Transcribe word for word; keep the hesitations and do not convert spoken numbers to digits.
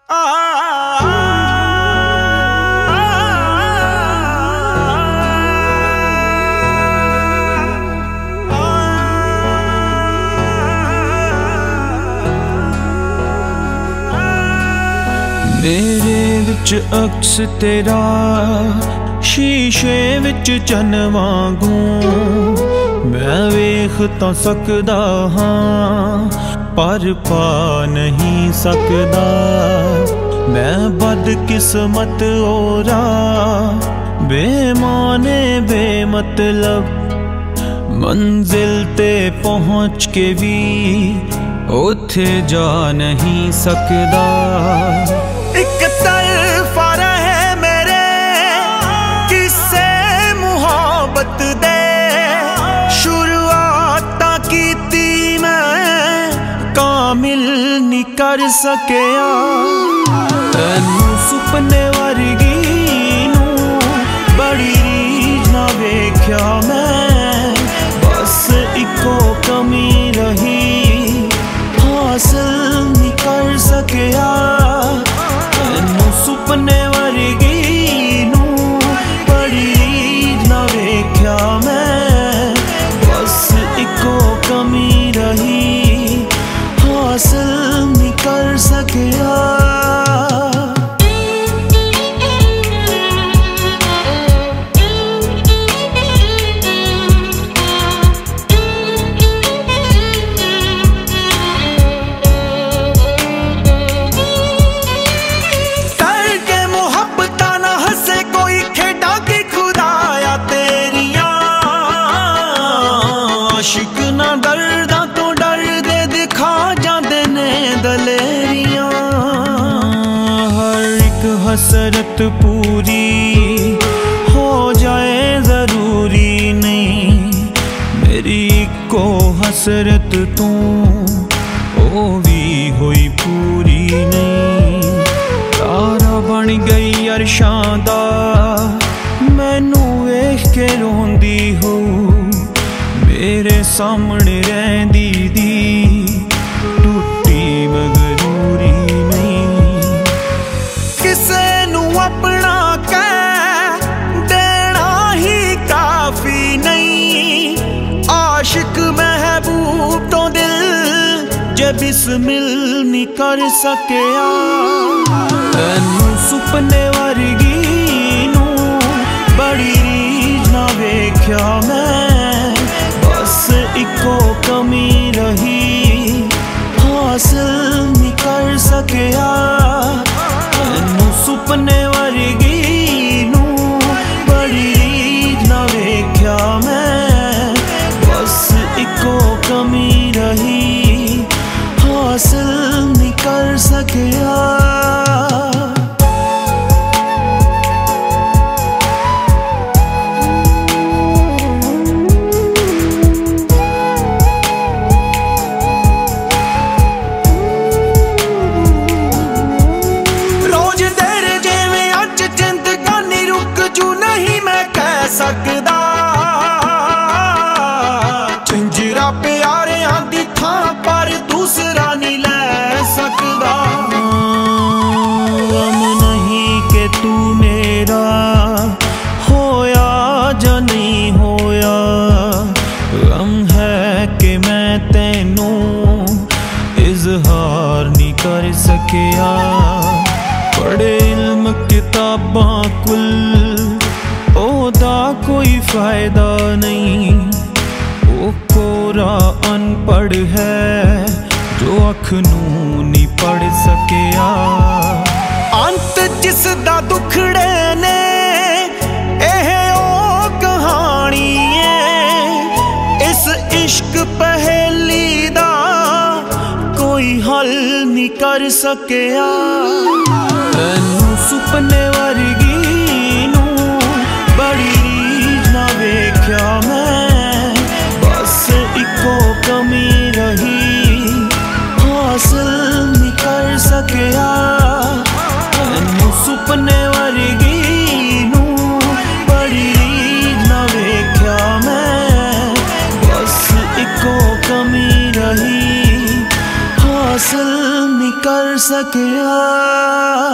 मेरे विच अक्स तेरा शीशे विच चन वांगू मैं वेख तां सकदा हां पर पा नहीं सकदा। मैं बदकिस्मत ओरा बेमाने बेमतलब मंजिल ते पहुँच के भी उथे जा नहीं सकदा। एक तरफा रहे मेरे किस्से मुहब्बत दे शुरुआत कीती मैं कामिल नहीं कर सकिया। तैनू सुपने वर्गी नू बड़ी रीझ ना वेख्या मैं बस इको कमी रही हासिल नहीं कर सकिया। सुपने वर्गी नू बड़ी रीझ ना वेख्या मैं बस इको कमी रही हासिल नहीं कर सकिया। आशिक ना डरदा तो डर दे दिखा जाते ने दलेरियां। हर एक हसरत पूरी हो जाए जरूरी नहीं मेरी को हसरत तू ओ भी हुई पूरी नहीं। तारा बन गई अरशां दा मैनू वेख के रोंदी हो मेरे सामने रहंदी दी टूटी मगरूरी नहीं। किसे नू अपना कह देना ही काफी नहीं आशिक महबूब तो दिल जे बिस्मिल नहीं कर सकिया। तैनू सुपने वर्गी नू बड़ी रीझ ना वेख्या मैं इको कमी रही हासिल नहीं कर सकिया। तैनू सुपने वर्गी नू बड़ी रीझ ना वेख्या मैं बस इको कमी रही हासिल नहीं कर सकिया। सकदा झंजरा प्यारियां दी थां पर दूसरा नहीं ले सकदा। गम नहीं कि तू मेरा होया जा नहीं होया गम है कि मैं तैनू इजहार नहीं कर सकिया। पढ़े इल्म किताबां कुल ओदा कोई फायदा नहीं ओ कोरा अनपढ़ है जो अख नू नहीं पढ़ सकिया। अंत जिस दा दुखड़े ने एह ओ कहानी है इस इश्क पहेली दा कोई हल नहीं कर सकिया। तैनू सुपने वर्गी बड़ी रीझ ना वेख्या मैं बस इको कमी रही हासिल नहीं कर सकिया। तैनू सुपने वर्गी नू बड़ी रीझ ना वेख्या मैं बस इको कमी रही हासिल नहीं कर सकिया। सकिया।